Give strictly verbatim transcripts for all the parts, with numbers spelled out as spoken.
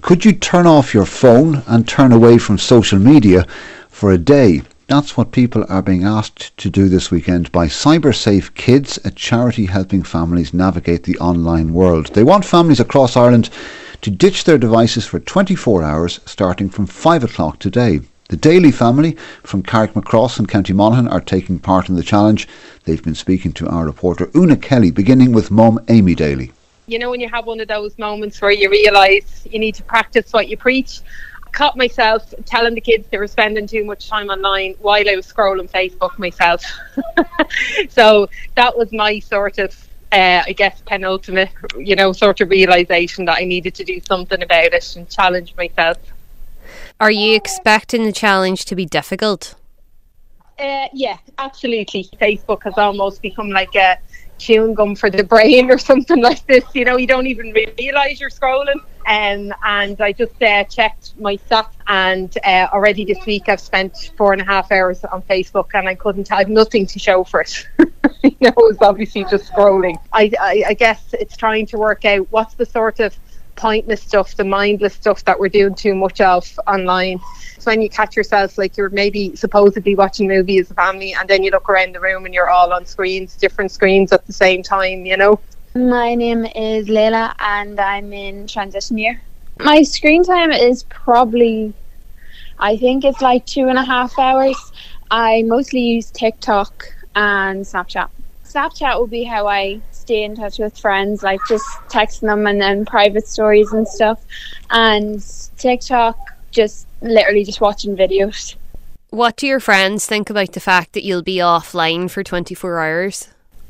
Could you turn off your phone and turn away from social media for a day? That's what people are being asked to do this weekend by CyberSafe Kids, a charity helping families navigate the online world. They want families across Ireland to ditch their devices for twenty-four hours, starting from five o'clock today. The Daly family from Carrickmacross in County Monaghan are taking part in the challenge. They've been speaking to our reporter Una Kelly, beginning with mum Amy Daly. You know, when you have one of those moments where you realise you need to practice what you preach. I caught myself telling the kids they were spending too much time online while I was scrolling Facebook myself. So that was my sort of, uh, I guess, penultimate, you know, sort of realisation that I needed to do something about it and challenge myself. Are you expecting the challenge to be difficult? Uh, yeah, absolutely. Facebook has almost become like a chewing gum for the brain or something like this. You know, you don't even realise you're scrolling. Um, and I just uh, checked my stats, and uh, already this week I've spent four and a half hours on Facebook, and I couldn't, I have nothing to show for it. You know, it was obviously just scrolling. I, I, I guess it's trying to work out what's the sort of pointless stuff, the mindless stuff that we're doing too much of online. So when you catch yourself like you're maybe supposedly watching a movie as a family, and then you look around the room and you're all on screens, different screens at the same time, you know. My name is Layla and I'm in transition year. My screen time is probably, I think it's like two and a half hours. I mostly use TikTok and Snapchat. Snapchat will be how I stay in touch with friends, like just texting them and then private stories and stuff. And TikTok, just literally just watching videos. What do your friends think about the fact that you'll be offline for twenty-four hours?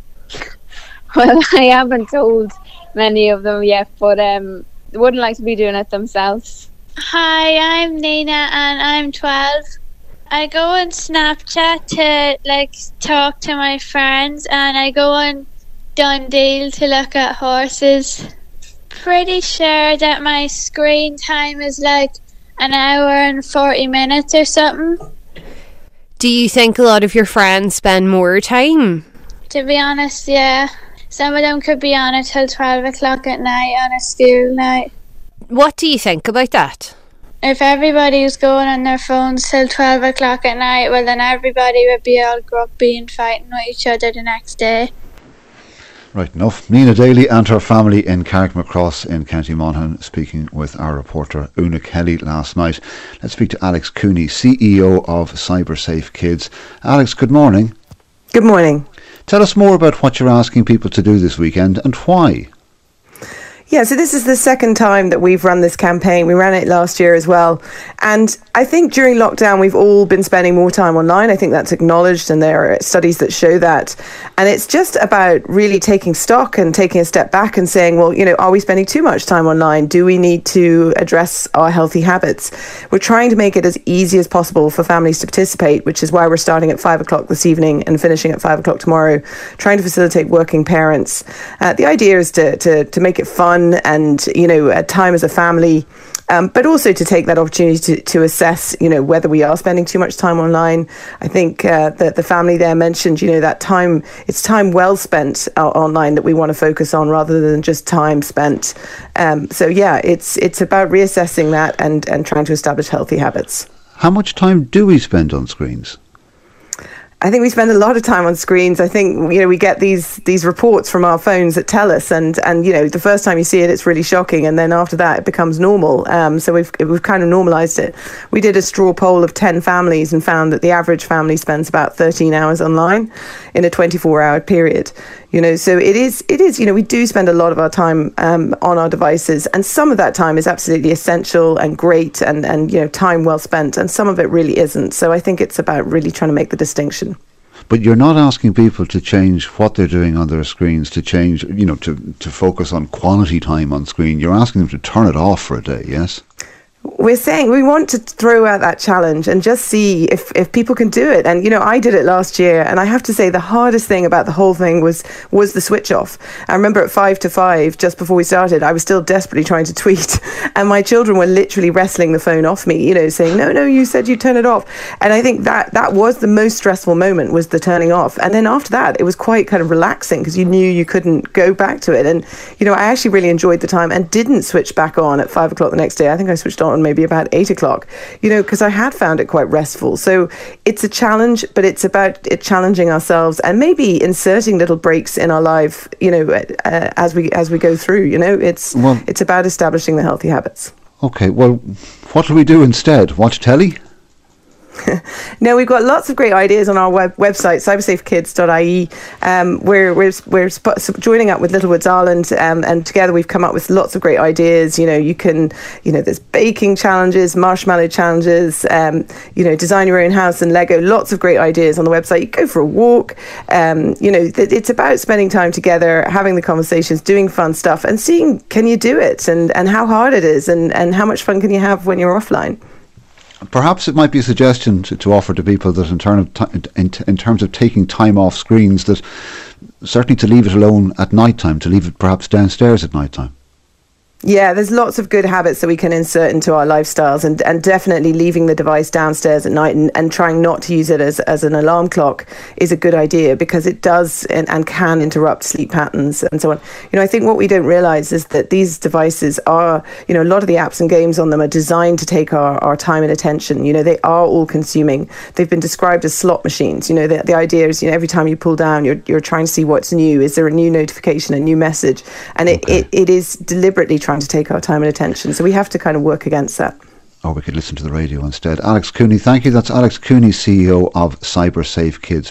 Well, I haven't told many of them yet, but um, they wouldn't like to be doing it themselves. Hi, I'm Nina and I'm twelve. I go on Snapchat to like talk to my friends, and I go on Dundee to look at horses. Pretty sure that my screen time is like an hour and forty minutes or something. Do you think a lot of your friends spend more time? To be honest, yeah. Some of them could be on it till twelve o'clock at night on a school night. What do you think about that? If everybody was going on their phones till twelve o'clock at night, well then everybody would be all grumpy and fighting with each other the next day. Right enough. Nina Daly and her family in Carrickmacross in County Monaghan speaking with our reporter Una Kelly last night. Let's speak to Alex Cooney, C E O of CyberSafe Kids. Alex, good morning. Good morning. Tell us more about what you're asking people to do this weekend and why. Yeah, so this is the second time that we've run this campaign. We ran it last year as well. And I think during lockdown, we've all been spending more time online. I think that's acknowledged, and there are studies that show that. And it's just about really taking stock and taking a step back and saying, well, you know, are we spending too much time online? Do we need to address our healthy habits? We're trying to make it as easy as possible for families to participate, which is why we're starting at five o'clock this evening and finishing at five o'clock tomorrow, trying to facilitate working parents. Uh, the idea is to, to, to make it fun and, you know, a time as a family, um, but also to take that opportunity to, to assess, you know, whether we are spending too much time online. I think uh, that the family there mentioned, you know, that time, it's time well spent uh, online that we want to focus on rather than just time spent. Um, so, yeah, it's it's about reassessing that and, and trying to establish healthy habits. How much time do we spend on screens? I think we spend a lot of time on screens. I think, you know, we get these these reports from our phones that tell us, and and you know, the first time you see it, it's really shocking, and then after that, it becomes normal. Um, so we've we've kind of normalised it. We did a straw poll of ten families and found that the average family spends about thirteen hours online in a twenty-four hour period. You know, so it is, it is, you know, we do spend a lot of our time um, on our devices, and some of that time is absolutely essential and great and, and, you know, time well spent, and some of it really isn't. So I think it's about really trying to make the distinction. But you're not asking people to change what they're doing on their screens, to change, you know, to, to focus on quality time on screen. You're asking them to turn it off for a day, yes? we're saying we want to throw out that challenge and just see if, if people can do it. And, you know, I did it last year, and I have to say the hardest thing about the whole thing was was the switch off. I remember at five to five, just before we started, I was still desperately trying to tweet, and my children were literally wrestling the phone off me, you know, saying, no, no, you said you'd turn it off. And I think that that was the most stressful moment, was the turning off. And then after that, it was quite kind of relaxing because you knew you couldn't go back to it. And, you know, I actually really enjoyed the time and didn't switch back on at five o'clock the next day. I think I switched on maybe about eight o'clock, you know, because I had found it quite restful. So it's a challenge, but it's about it challenging ourselves and maybe inserting little breaks in our life, you know, uh, as we as we go through. You know, it's well, it's about establishing the healthy habits. Okay, well, what do we do instead? Watch telly? No, we've got lots of great ideas on our web, website, cybersafe kids dot I E. Um, we're we're we're sp- joining up with Littlewoods Ireland, um, and together we've come up with lots of great ideas. You know, you can, you know, there's baking challenges, marshmallow challenges. Um, you know, design your own house and Lego. Lots of great ideas on the website. You go for a walk. Um, you know, th- it's about spending time together, having the conversations, doing fun stuff, and seeing can you do it, and and how hard it is, and and how much fun can you have when you're offline. Perhaps it might be a suggestion to, to offer to people that in, term of t- in, in terms of taking time off screens, that certainly to leave it alone at night time, to leave it perhaps downstairs at night time. Yeah, there's lots of good habits that we can insert into our lifestyles, and, and definitely leaving the device downstairs at night and, and trying not to use it as, as an alarm clock is a good idea, because it does and, and can interrupt sleep patterns and so on. You know, I think what we don't realise is that these devices are, you know, a lot of the apps and games on them are designed to take our, our time and attention. You know, they are all consuming. They've been described as slot machines. You know, the, the idea is, you know, every time you pull down, you're you're trying to see what's new. Is there a new notification, a new message? And it, okay. it, it is deliberately trying to take our time and attention, so we have to kind of work against that. Or we could listen to the radio instead. Alex Cooney, thank you. That's Alex Cooney, C E O of CyberSafe Kids.